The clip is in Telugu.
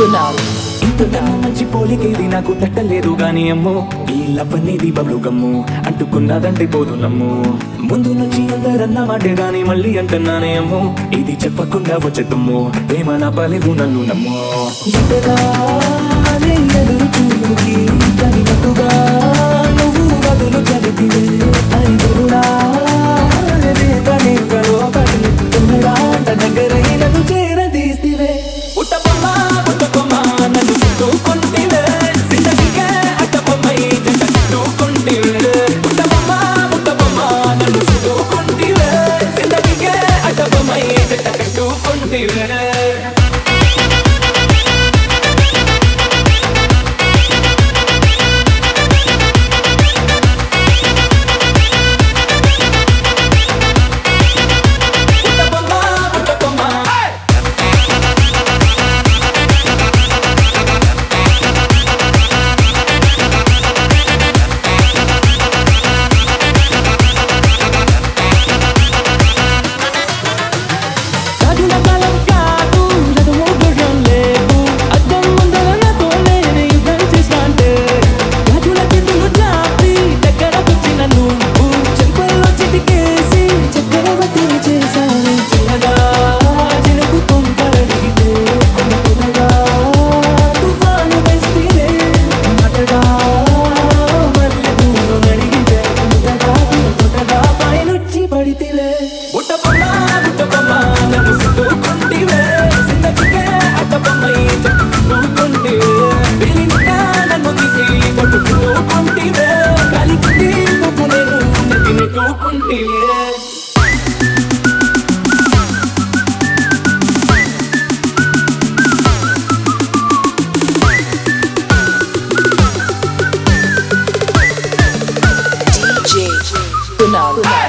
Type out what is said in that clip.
ఇంతకన్నా మంచి పోలికేది నాకు తట్టలేదు గాని అమ్మో ఈ లవ్ అనేది బబ్లు గమ్ము అంటుకున్నదంటే పోదు నమ్ము ముందు నుంచి అందరన్న మాటే గాని మళ్ళీ అంటున్నానే అమ్మో ఇది చెప్పకుండా వచ్చే తుమ్ము ప్రేమ నా పలేవు నన్ను నమ్ము ఎంతగానే ఎదురు చూపుకి తగినట్టుగా నువ్వు బదులు చదివితే ఐదురుడా దగ్గరైనను చేరదీస్తివే ఉట్టబొమ్మ ఉట్టబొమ్మ నన్ను చుట్టుకుంటివే జిందగీకే అట్టబొమ్మై జంట చుట్టుకుంటివే ఉట్టబొమ్మ ఉట్టబొమ్మ నన్ను చుట్టుకుంటివే జిందగీకే అట్టబొమ్మై జంట చుట్టుకుంటివే DJ Kunal.